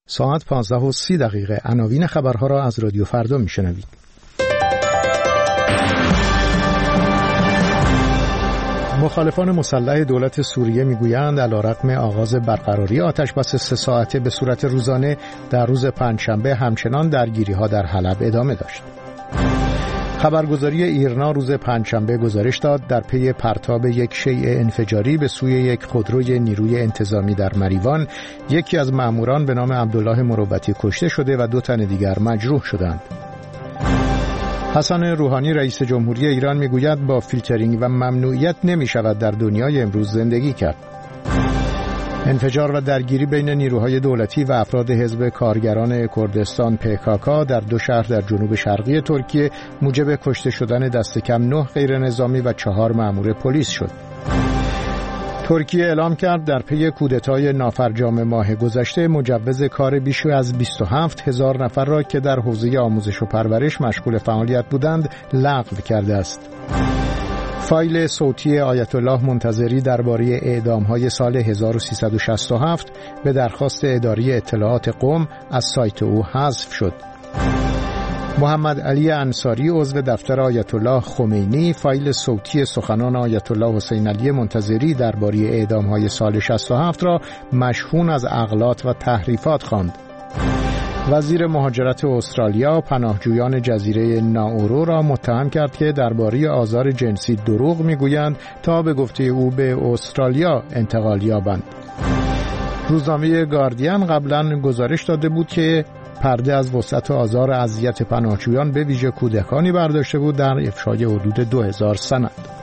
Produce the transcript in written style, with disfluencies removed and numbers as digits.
ساعت 15:30 عناوین خبرها را از رادیو فردا میشنوید. مخالفان مسلح دولت سوریه میگویند علیرغم آغاز برقراری آتش‌بس 3 ساعته به صورت روزانه، در روز پنجشنبه همچنان درگیری‌ها در حلب ادامه داشت. خبرگزاری ایرنا روز پنجشنبه گزارش داد در پی پرتاب یک شیء انفجاری به سوی یک خودروی نیروی انتظامی در مریوان، یکی از مأموران به نام عبدالله مروتی کشته شده و 2 تن دیگر مجروح شدند. حسن روحانی رئیس جمهوری ایران میگوید با فیلترینگ و ممنوعیت نمی شود در دنیای امروز زندگی کرد. انفجار و درگیری بین نیروهای دولتی و افراد حزب کارگران کردستان PKK در 2 شهر در جنوب شرقی ترکیه موجب کشته شدن دست کم 9 غیر نظامی و 4 مأمور پلیس شد. ترکیه اعلام کرد در پی کودتای نافرجام ماه گذشته مجوز کار بیش از 27,000 نفر را که در حوزه آموزش و پرورش مشغول فعالیت بودند لغو کرده است. فایل صوتی آیت الله منتظری درباره اعدام‌های سال 1367 به درخواست اداره اطلاعات قم از سایت او حذف شد. محمد علی انصاری عضو دفتر آیت الله خمینی فایل صوتی سخنان آیت الله حسین علی منتظری درباره اعدام‌های سال 67 را مشحون از اغلاط و تحریفات خواند. وزیر مهاجرت استرالیا پناهجویان جزیره ناورو را متهم کرد که درباره آزار جنسی دروغ میگویند تا به گفته او به استرالیا انتقال یابند. روزنامه گاردین قبلا گزارش داده بود که پرده از وسعت و آزار و اذیت پناهجویان به ویژه کودکانی برداشته بود در افشای حدود 2000 سند.